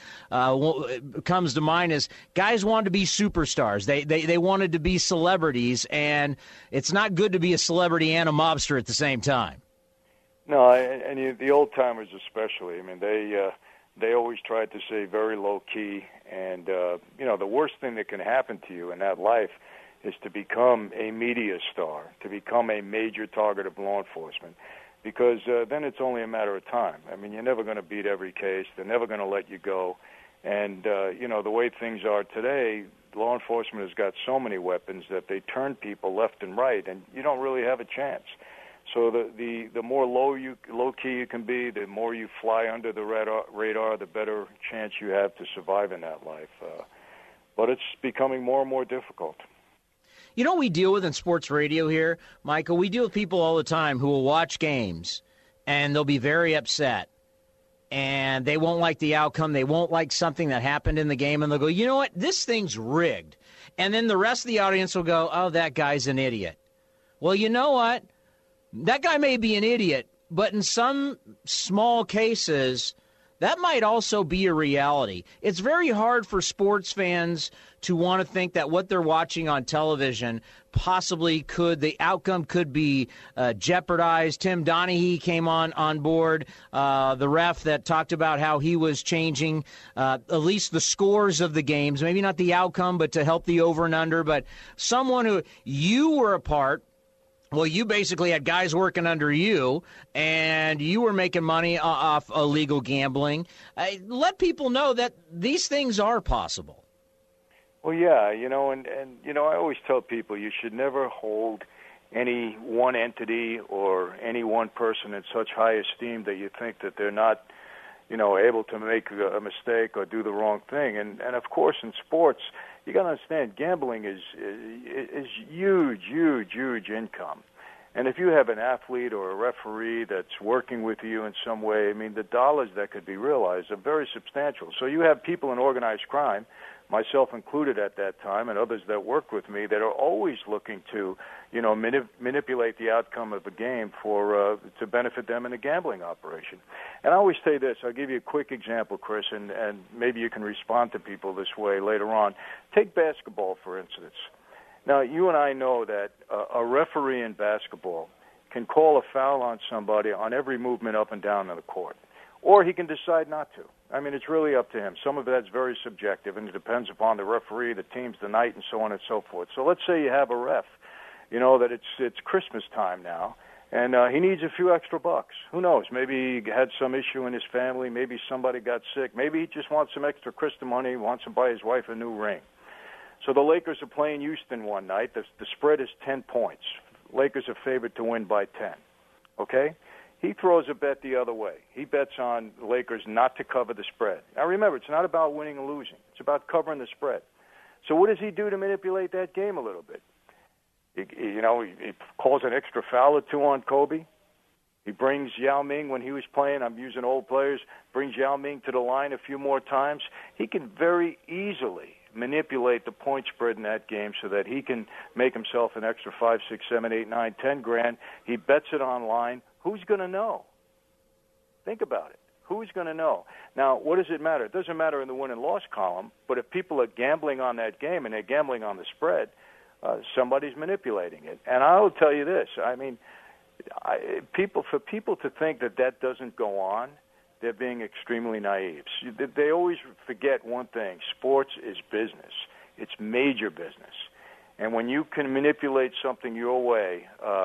comes to mind, as guys wanted to be superstars. They wanted to be celebrities, and it's not good to be a celebrity and a mobster at the same time. No, and the old-timers especially, I mean, they always tried to stay very low-key, and, you know, the worst thing that can happen to you in that life is to become a media star, to become a major target of law enforcement, because then it's only a matter of time. I mean, you're never going to beat every case. They're never going to let you go. And, you know, the way things are today, law enforcement has got so many weapons that they turn people left and right, and you don't really have a chance. So the more low-key you can be, the more you fly under the radar, the better chance you have to survive in that life. But it's becoming more and more difficult. You know what we deal with in sports radio here, Michael? We deal with people all the time who will watch games, and they'll be very upset. And they won't like the outcome. They won't like something that happened in the game. And they'll go, you know what? This thing's rigged. And then the rest of the audience will go, oh, that guy's an idiot. Well, you know what? That guy may be an idiot, but in some small cases, that might also be a reality. It's very hard for sports fans to want to think that what they're watching on television possibly the outcome could be jeopardized. Tim Donaghy came on board, the ref that talked about how he was changing at least the scores of the games, maybe not the outcome, but to help the over and under. But someone who you were a part. Well, you basically had guys working under you, and you were making money off illegal gambling. Let people know that these things are possible. Well, yeah, and I always tell people you should never hold any one entity or any one person in such high esteem that you think that they're not, able to make a mistake or do the wrong thing. And of course, in sports, you got to understand, gambling is huge income. And if you have an athlete or a referee that's working with you in some way, I mean, the dollars that could be realized are very substantial. So you have people in organized crime, myself included at that time, and others that work with me, that are always looking to, manipulate the outcome of a game to benefit them in a gambling operation. And I always say this. I'll give you a quick example, Chris, and maybe you can respond to people this way later on. Take basketball, for instance. Now, you and I know that a referee in basketball can call a foul on somebody on every movement up and down on the court, or he can decide not to. I mean, it's really up to him. Some of that's very subjective, and it depends upon the referee, the teams, the night, and so on and so forth. So let's say you have a ref, that it's Christmas time now, and he needs a few extra bucks. Who knows? Maybe he had some issue in his family. Maybe somebody got sick. Maybe he just wants some extra Christmas money, wants to buy his wife a new ring. So the Lakers are playing Houston one night. The spread is 10 points. Lakers are favored to win by 10. Okay? He throws a bet the other way. He bets on the Lakers not to cover the spread. Now remember, it's not about winning or losing. It's about covering the spread. So what does he do to manipulate that game a little bit? He calls an extra foul or two on Kobe. He brings Yao Ming when he was playing. I'm using old players. Brings Yao Ming to the line a few more times. He can very easily manipulate the point spread in that game so that he can make himself an extra 5, 6, 7, 8, 9, 10 grand. He bets it online. Who's going to know? Think about it. Who's going to know? Now, what does it matter? It doesn't matter in the win and loss column, but if people are gambling on that game and they're gambling on the spread, somebody's manipulating it. And I will tell you this. I mean, for people to think that doesn't go on, they're being extremely naive. They always forget one thing. Sports is business. It's major business. And when you can manipulate something your way,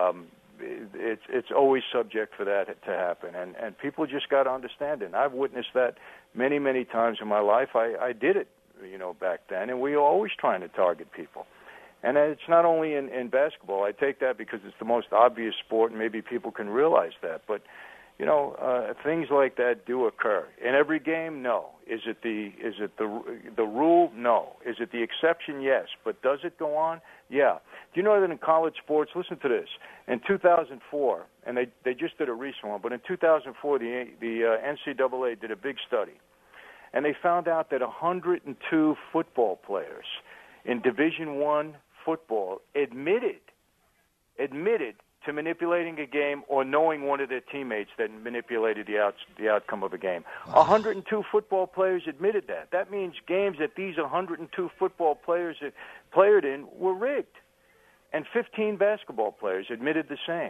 it's always subject for that to happen. And people just got to understand it. And I've witnessed that many, many times in my life. I did it, back then. And we were always trying to target people. And it's not only in basketball. I take that because it's the most obvious sport, and maybe people can realize that. But things like that do occur in every game. No. Is it the rule? No. Is it the exception? Yes. But does it go on? Yeah. Do you know that in college sports? Listen to this. In 2004, and they just did a recent one, but in 2004, the NCAA did a big study, and they found out that 102 football players in Division I football admitted to manipulating a game or knowing one of their teammates that manipulated the outcome of a game. 102 football players admitted that. That means games that these 102 football players played in were rigged. And 15 basketball players admitted the same.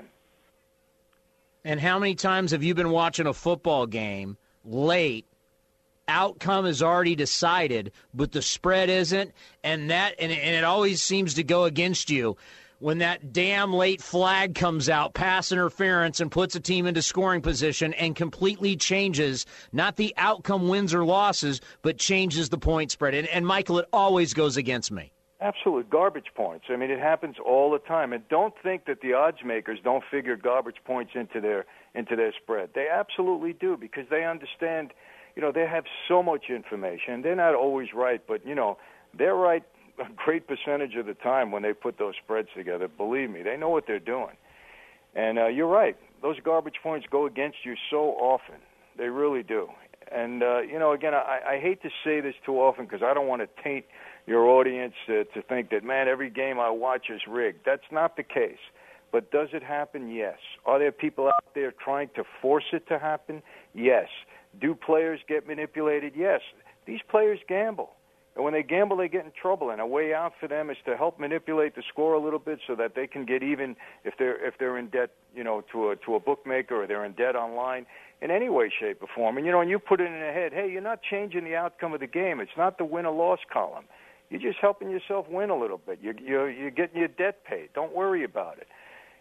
And how many times have you been watching a football game late, outcome is already decided, but the spread isn't, and it always seems to go against you when that damn late flag comes out, pass interference, and puts a team into scoring position and completely changes not the outcome, wins or losses, but changes the point spread. And Michael, it always goes against me. Absolute garbage points. I mean, it happens all the time. And don't think that the odds makers don't figure garbage points into their spread. They absolutely do, because they understand, they have so much information. They're not always right, but, they're right a great percentage of the time when they put those spreads together, believe me, they know what they're doing. And you're right. Those garbage points go against you so often. They really do. And, again, I hate to say this too often because I don't want to taint your audience to think that, man, every game I watch is rigged. That's not the case. But does it happen? Yes. Are there people out there trying to force it to happen? Yes. Do players get manipulated? Yes. These players gamble. And when they gamble, they get in trouble. And a way out for them is to help manipulate the score a little bit so that they can get even if they're in debt, to a bookmaker, or they're in debt online in any way, shape, or form. And and you put it in their head, hey, you're not changing the outcome of the game. It's not the win or loss column. You're just helping yourself win a little bit. You're getting your debt paid. Don't worry about it.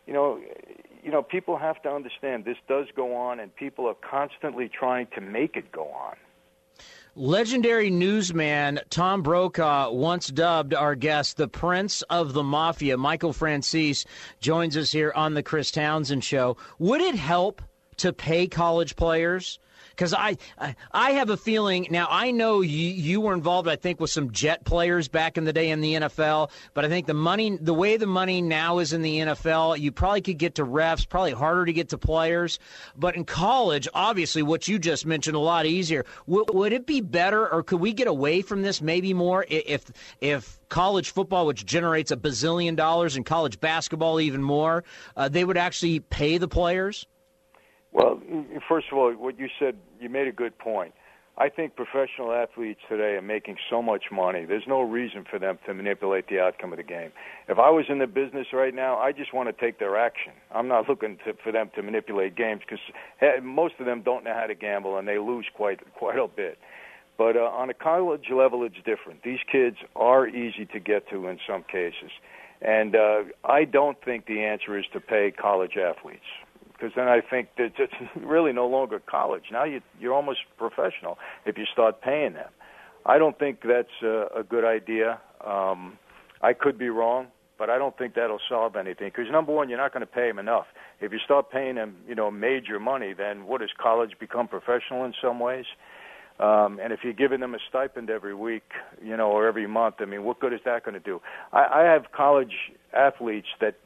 People have to understand this does go on, and people are constantly trying to make it go on. Legendary newsman Tom Brokaw once dubbed our guest the Prince of the Mafia. Michael Franzese joins us here on the Chris Townsend Show. Would it help to pay college players? Because I have a feeling, now I know you were involved, I think, with some Jet players back in the day in the NFL, but I think the way the money now is in the NFL, you probably could get to refs, probably harder to get to players. But in college, obviously, what you just mentioned, a lot easier. Would it be better, or could we get away from this maybe more if college football, which generates $1 bazillion, and college basketball even more, they would actually pay the players? Well, first of all, what you said, you made a good point. I think professional athletes today are making so much money. There's no reason for them to manipulate the outcome of the game. If I was in the business right now, I just want to take their action. I'm not looking for them to manipulate games because most of them don't know how to gamble, and they lose quite a bit. But on a college level, it's different. These kids are easy to get to in some cases. And I don't think the answer is to pay college athletes, because then I think that it's really no longer college. Now you're almost professional if you start paying them. I don't think that's a good idea. I could be wrong, but I don't think that'll solve anything. Because, number one, you're not going to pay them enough. If you start paying them, major money, then what, does college become professional in some ways? And if you're giving them a stipend every week, or every month, I mean, what good is that going to do? I have college athletes that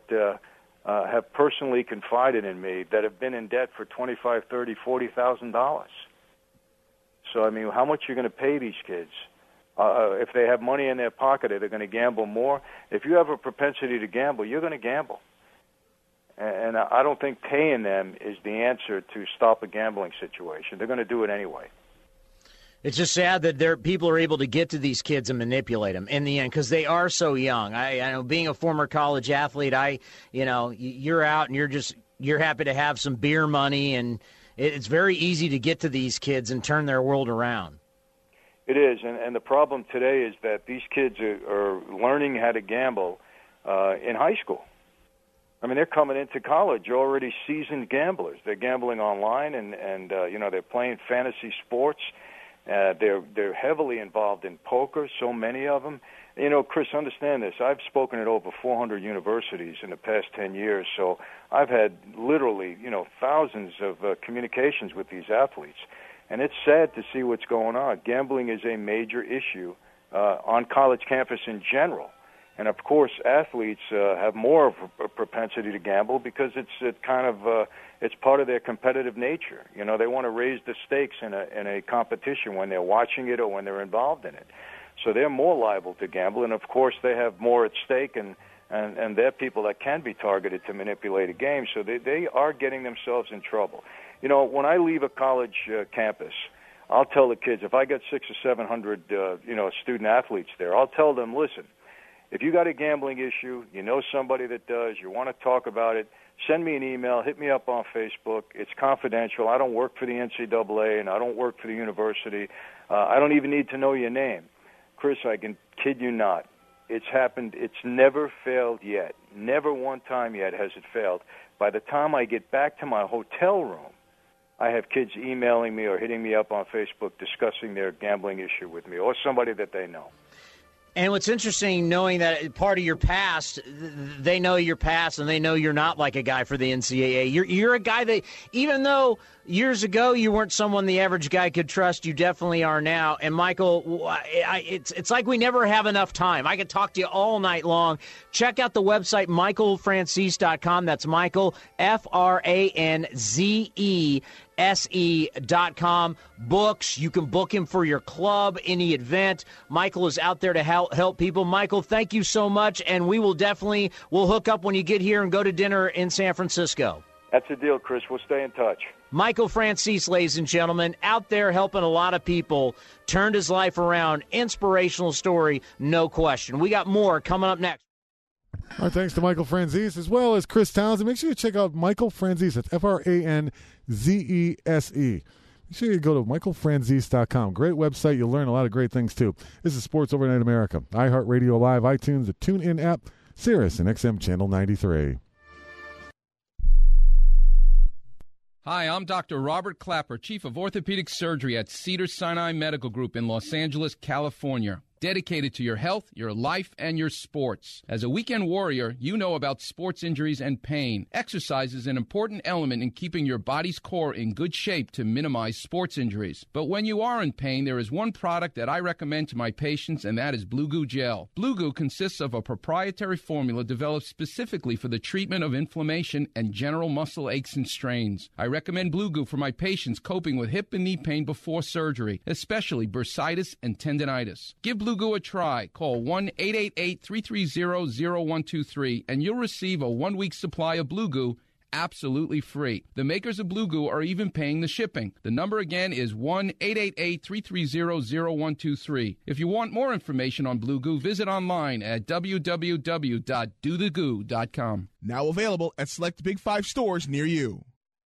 have personally confided in me that have been in debt for $25,000, $30,000, $40,000. So, I mean, how much are you going to pay these kids? If they have money in their pocket, are they going to gamble more? If you have a propensity to gamble, you're going to gamble. And I don't think paying them is the answer to stop a gambling situation. They're going to do it anyway. It's just sad that people are able to get to these kids and manipulate them in the end because they are so young. I know, being a former college athlete, you're out and you're happy to have some beer money, and it's very easy to get to these kids and turn their world around. It is, and the problem today is that these kids are learning how to gamble in high school. I mean, they're coming into college already seasoned gamblers. They're gambling online, and they're playing fantasy sports. They're heavily involved in poker, so many of them. Chris, understand this. I've spoken at over 400 universities in the past 10 years, so I've had literally, thousands of communications with these athletes. And it's sad to see what's going on. Gambling is a major issue on college campus in general. And, of course, athletes have more of a propensity to gamble because it's part of their competitive nature. They want to raise the stakes in a competition when they're watching it or when they're involved in it. So they're more liable to gamble, and, of course, they have more at stake, and they're people that can be targeted to manipulate a game. So they are getting themselves in trouble. When I leave a college campus, I'll tell the kids, if I get 600 or 700 student athletes there, I'll tell them, listen, if you got a gambling issue, you know somebody that does, you want to talk about it, send me an email, hit me up on Facebook. It's confidential. I don't work for the NCAA, and I don't work for the university. I don't even need to know your name. Chris, I can kid you not. It's happened. It's never failed yet. Never one time yet has it failed. By the time I get back to my hotel room, I have kids emailing me or hitting me up on Facebook discussing their gambling issue with me or somebody that they know. And what's interesting, knowing that part of your past, they know your past, and they know you're not like a guy for the NCAA. You're a guy that, even though years ago you weren't someone the average guy could trust, you definitely are now. And, Michael, it's like we never have enough time. I could talk to you all night long. Check out the website, michaelfranzese.com. That's Michael, FRANZESE.com. Books, you can book him for your club, any event. Michael is out there to help people. Michael, thank you so much, and we'll hook up when you get here and go to dinner in San Francisco. That's the deal, Chris. We'll stay in touch. Michael Franzese, ladies and gentlemen, out there helping a lot of people, turned his life around. Inspirational story, no question. We got more coming up next. Our thanks to Michael Franzese as well as Chris Townsend. Make sure you check out Michael Franzese. That's FRANZESE. Make sure you go to michaelfranzese.com. Great website. You'll learn a lot of great things, too. This is Sports Overnight America. iHeartRadio Live, iTunes, the TuneIn app, Sirius, and XM Channel 93. Hi, I'm Dr. Robert Clapper, Chief of Orthopedic Surgery at Cedars-Sinai Medical Group in Los Angeles, California. Dedicated to your health, your life, and your sports. As a weekend warrior, you know about sports injuries and pain. Exercise is an important element in keeping your body's core in good shape to minimize sports injuries. But when you are in pain, there is one product that I recommend to my patients, and that is Blue Goo Gel. Blue Goo consists of a proprietary formula developed specifically for the treatment of inflammation and general muscle aches and strains. I recommend Blue Goo for my patients coping with hip and knee pain before surgery, especially bursitis and tendinitis. Give Blue Goo a try. Call 1-888-330-0123 and you'll receive a 1-week supply of Blue Goo absolutely free. The makers of Blue Goo are even paying the shipping. The number again is 1-888-330-0123. If you want more information on Blue Goo, visit online at www.dothegoo.com. Now available at select Big 5 stores near you.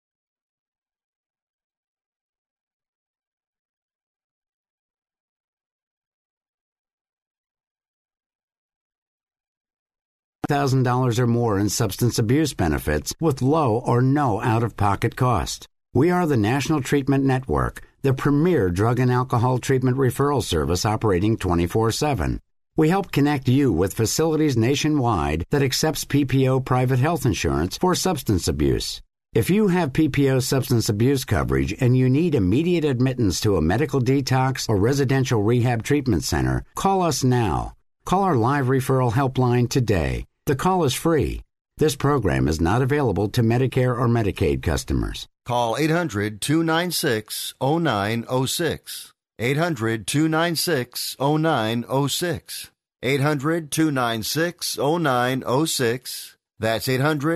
$1,000 or more in substance abuse benefits with low or no out-of-pocket cost. We are the National Treatment Network, the premier drug and alcohol treatment referral service operating 24/7. We help connect you with facilities nationwide that accepts PPO private health insurance for substance abuse. If you have PPO substance abuse coverage and you need immediate admittance to a medical detox or residential rehab treatment center, call us now. Call our live referral helpline today. The call is free. This program is not available to Medicare or Medicaid customers. Call 800-296-0906. 800-296-0906. 800-296-0906. That's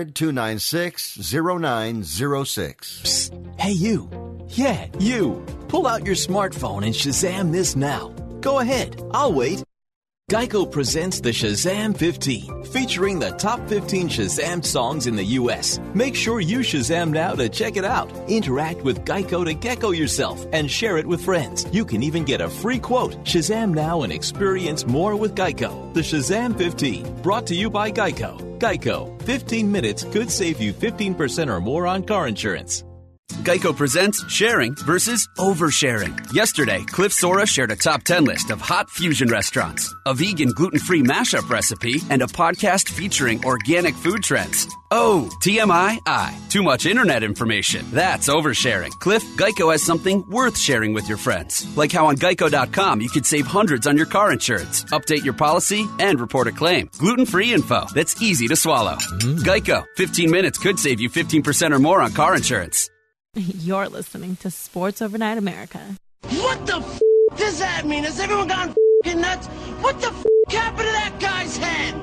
800-296-0906. Psst. Hey, you. Yeah, you. Pull out your smartphone and Shazam this now. Go ahead. I'll wait. Geico presents the Shazam 15, featuring the top 15 Shazam songs in the U.S. Make sure you Shazam now to check it out. Interact with Geico to Gecko yourself and share it with friends. You can even get a free quote. Shazam now and experience more with Geico. The Shazam 15, brought to you by Geico. Geico, 15 minutes could save you 15% or more on car insurance. Geico presents sharing versus oversharing. Yesterday, Cliff Sora shared a top 10 list of hot fusion restaurants, a vegan gluten-free mashup recipe, and a podcast featuring organic food trends. Oh, TMI, too much internet information. That's oversharing. Cliff, Geico has something worth sharing with your friends. Like how on Geico.com you could save hundreds on your car insurance, update your policy, and report a claim. Gluten-free info that's easy to swallow. Geico, 15 minutes could save you 15% or more on car insurance. You're listening to Sports Overnight America. What the does that mean? Has everyone gone nuts? What the happened to that guy's head?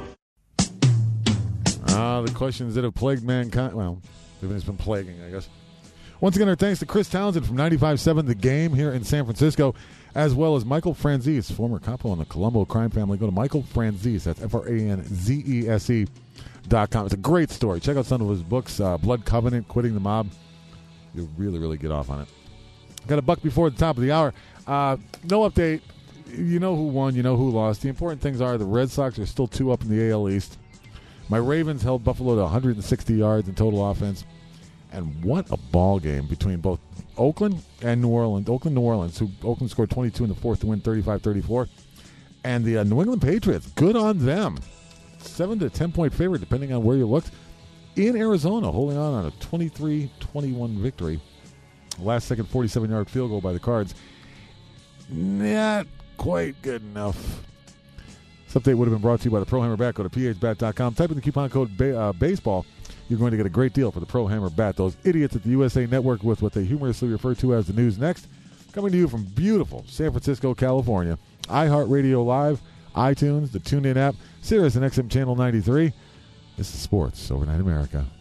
The questions that have plagued mankind. Well, it's been plaguing, I guess. Once again, our thanks to Chris Townsend from 95.7 The Game here in San Francisco, as well as Michael Franzese, former capo in the Colombo crime family. Go to Michael Franzese. That's FRANZESE.com. It's a great story. Check out some of his books, Blood Covenant, Quitting the Mob. You'll really, really get off on it. Got a buck before the top of the hour. No update. You know who won. You know who lost. The important things are the Red Sox are still 2 up in the AL East. My Ravens held Buffalo to 160 yards in total offense. And what a ball game between both Oakland and New Orleans. Oakland scored 22 in the fourth to win 35-34. And the New England Patriots, good on them. 7 to 10-point favorite, depending on where you looked, in Arizona, holding on a 23-21 victory. Last-second 47-yard field goal by the Cards. Not quite good enough. This update would have been brought to you by the Pro Hammer Bat. Go to phbat.com. Type in the coupon code baseball. You're going to get a great deal for the Pro Hammer Bat. Those idiots at the USA Network with what they humorously refer to as the News Next. Coming to you from beautiful San Francisco, California. iHeartRadio Live, iTunes, the TuneIn app, Sirius and XM Channel 93. This is Sports Overnight America.